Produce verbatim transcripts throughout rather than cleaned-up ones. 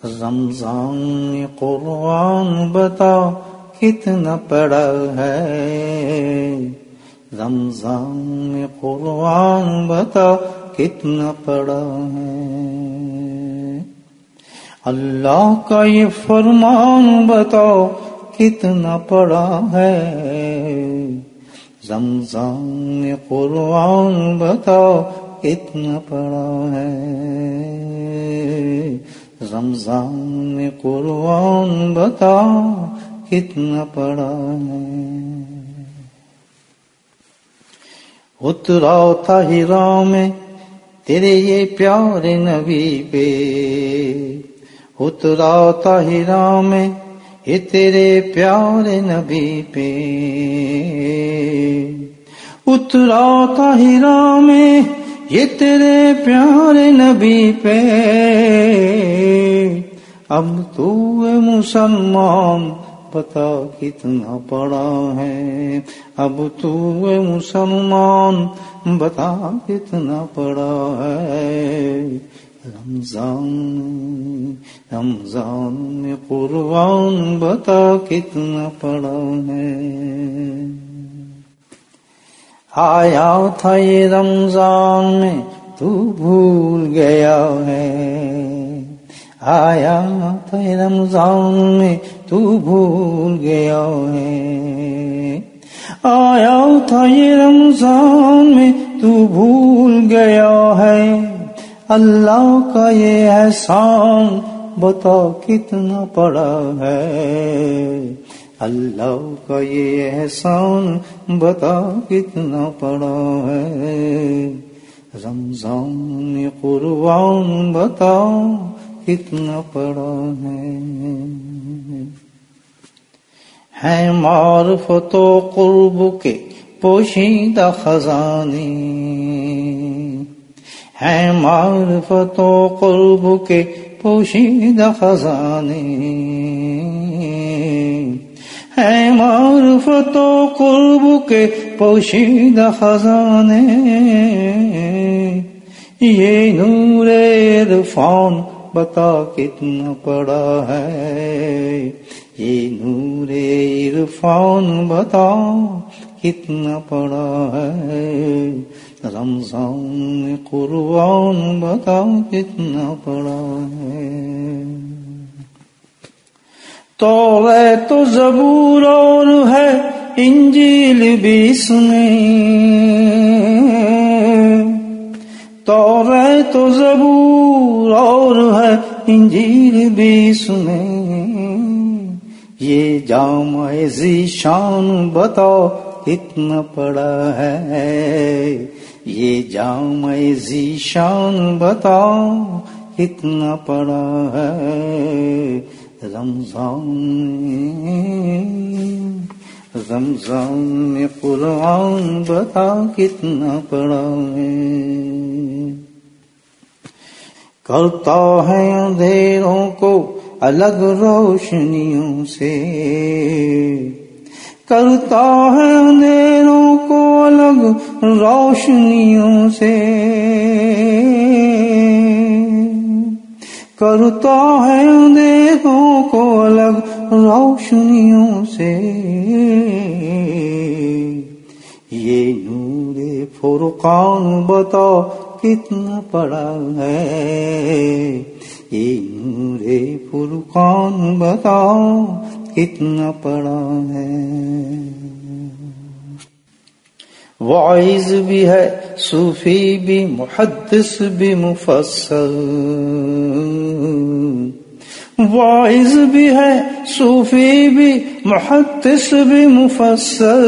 رمضان قرآن بتا کتنا پڑھا ہے، رمضان قرآن بتا کتنا پڑھا ہے، اللہ کا یہ فرمان بتاؤ کتنا پڑھا ہے، رمضان قرآن بتاؤ کتنا پڑھا ہے، رمضان قرآن بتاؤ کتنا پڑھا ہے، اترا تھا ہیرا میں تیرے یہ پیارے نبی پہ، اترا تھا ہیرا میں یہ تیرے پیارے نبی پہ، اترا تھا ہیرا میں یہ تیرے پیارے نبی پہ، اب تو اے مسلمان بتا کتنا پڑا ہے، اب تو اے مسلمان بتا کتنا پڑا ہے، رمضان رمضان میں قرآن بتا کتنا پڑا ہے، آیا تھا یہ رمضان میں تو بھول گیا ہے، آیا تھا یہ رمضان میں تو بھول گیا ہے، آیا تھا یہ رمضان میں تو بھول گیا ہے، اللہ کا یہ احسان بتا کتنا پڑا ہے، اللہ کا یہ احسان بتا کتنا پڑا ہے، رمضان قرآن بتا کتنا پڑا ہے، ہے معرفت و قرب کے پوشیدہ خزانے، ہے معرفت و قرب کے پوشیدہ خزانے، ہے معرفت و قرب کے پوشیدہ خزانے، یہ نور عرفان بتا کتنا پڑا ہے، یہ نور عرفان بتا کتنا پڑا ہے، رمضان قرآن بتا کتنا پڑا ہے، توریت و زبور اور ہے انجیل بھی سنے، توریت و زبور اور ہے انجیل بھی سنے، یہ جامع ذیشان بتاؤ کتنا پڑا ہے، یہ جامع ذیشان بتاؤ کتنا پڑا ہے، رمضان رمضان میں قرآن بتا کتنا پڑا ہے، کرتا ہے اندھیروں کو الگ روشنیوں سے، کرتا ہے اندھیروں کو الگ روشنیوں سے، کرتا ہے اندھیروں کو الگ روشنیوں سے، یہ نور فرقان بتاؤ کتنا پڑا ہے، یہ نور فرقان بتاؤ کتنا پڑا ہے، واعظ بھی ہے صوفی بھی محدث بھی مفسر، واعظ بھی ہے صوفی بھی محدث بھی مفسر،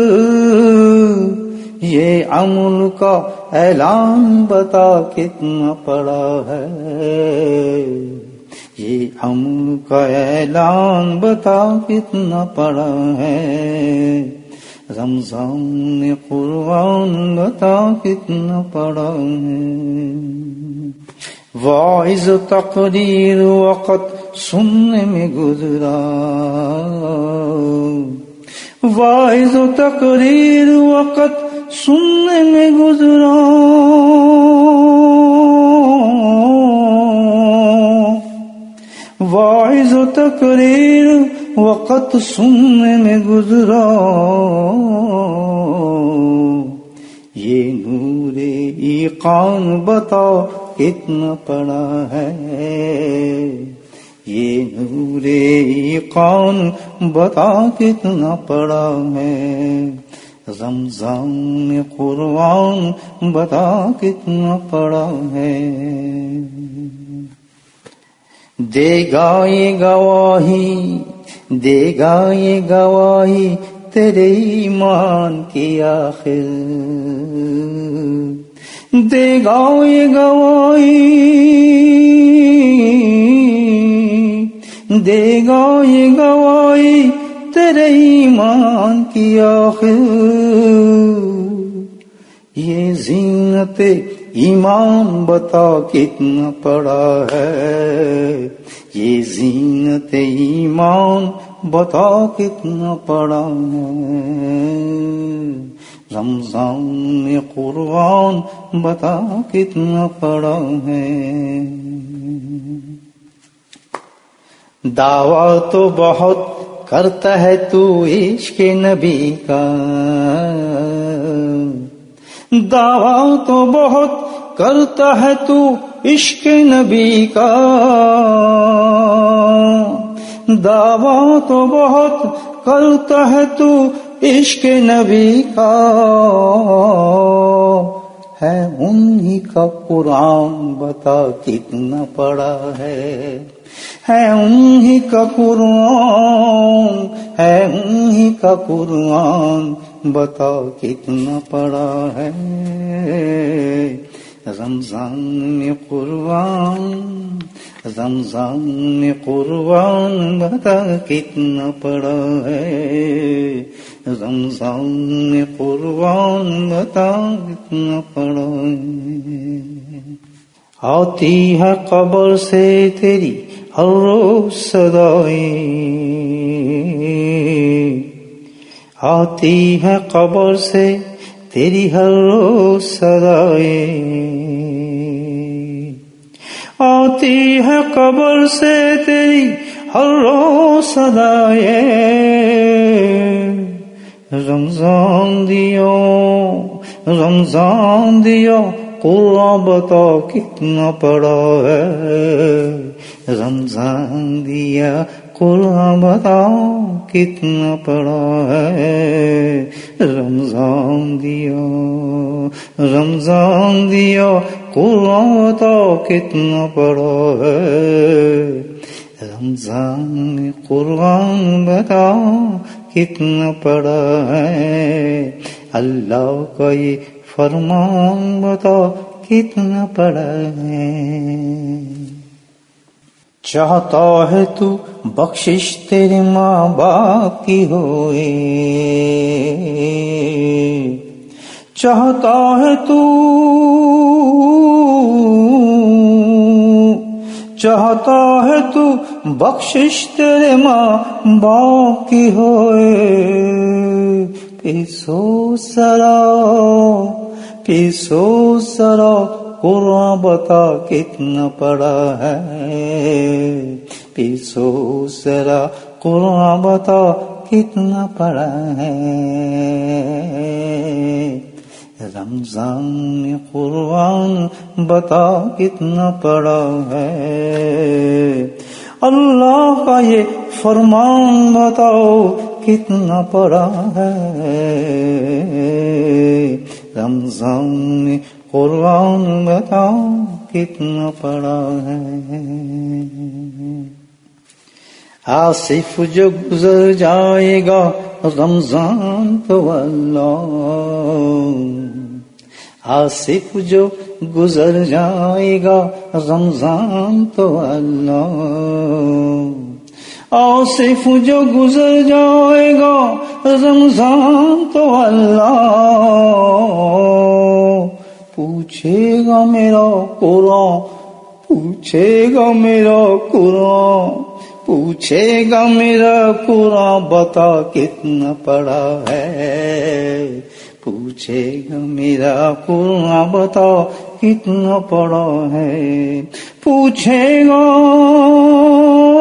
یہ عمل کا اعلان بتا کتنا پڑا ہے، یہ عمل کا اعلان بتا کتنا پڑا ہے، رمضان قرآن بتا کتنا پڑا ہے، واعظ تقریر وقت سننے میں گزرا، واعظ تقریر وقت سننے میں گزرا، واعظ و تقریر وقت سننے میں گزرا، یہ نور ایقان بتاؤ کتنا پڑا ہے، یہ نور ایقان بتا کتنا پڑا ہے، رمضان قرآن بتا کتنا پڑا ہے، دے گا یہ گواہی، دے گا یہ گواہی تیرے ایمان کی آخر، دے گا یہ گواہی، دے گا یہ گواہی تیرے ایمان کی آخر، یہ زینت ایمان بتا کتنا پڑا ہے، یہ زینت ایمان بتا کتنا پڑا ہے، رمضان قرآن بتا کتنا پڑا ہے، دعویٰ تو بہت کرتا ہے تو عشق نبی کا، دعویٰ تو بہت کرتا ہے تو عشق نبی کا، دعویٰ تو بہت کرتا ہے تو عشق نبی کا، ہے انہی کا قرآن بتا کتنا پڑا ہے، ہے انہی کا قرآن، ہے انہی کا قرآن بتا کتنا پڑا ہے، رمضان میں قرآن، رمضان میں قرآن بتا کتنا پڑا ہے، رمضان میں قرآن بتا کتنا پڑا ہے، آتی ہے قبر سے تیری ہر روز صدائیں، آتی ہے قبر سے تیری ہر روز صدائیں، آتی ہے قبر سے تیری ہر روز صدائیں، رمضان دیو رمضان دیو قرآن بتا کتنا پڑا ہے، رمضان دیا قرآن بتاؤ کتنا پڑا ہے، رمضان دیا رمضان دیا قرآن بتاؤ کتنا پڑا ہے، رمضان قرآن بتاؤ کتنا پڑا ہے، اللہ کا یہ فرمان بتاؤ کتنا پڑا ہے، چاہتا ہے تو بخشش تیرے ماں باپ کی ہوئے، چاہتا ہے تو چاہتا ہے تو بخشش تیرے ماں باپ کی ہوئے، پیسو سرا پیسو سرا قرآن بتا کتنا پڑا ہے، پیسو سرا قرآن بتا کتنا پڑا ہے، رمضان قرآن بتا کتنا پڑا ہے، اللہ کا یہ فرمان بتاؤ کتنا پڑا ہے، رمضان قرآن بتاؤ کتنا پڑا ہے، آصف جو گزر جائے گا رمضان تو اللہ، آصف جو گزر جائے گا رمضان تو اللہ، آصف جو گزر جائے گا رمضان تو اللہ، پوچھے گا میرا قرآن پوچھے گا میرا قرآن پوچھے گا میرا قرآن بتا کتنا پڑا ہے، پوچھے گا میرا قرآن بتا کتنا پڑا ہے، پوچھے گا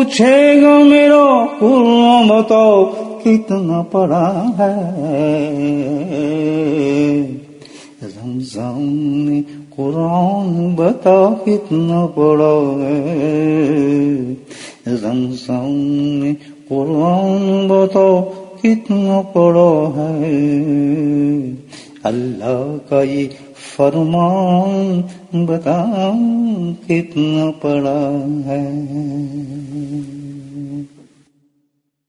پوچھے گا میرا قرآن بتاؤ کتنا پڑا ہے، زمزم میں قرآن بتاؤ کتنا پڑا ہے، زمزم میں قرآن بتاؤ کتنا پڑا ہے، اللہ کا یہ فرمان بتاؤ کتنا پڑا ہے۔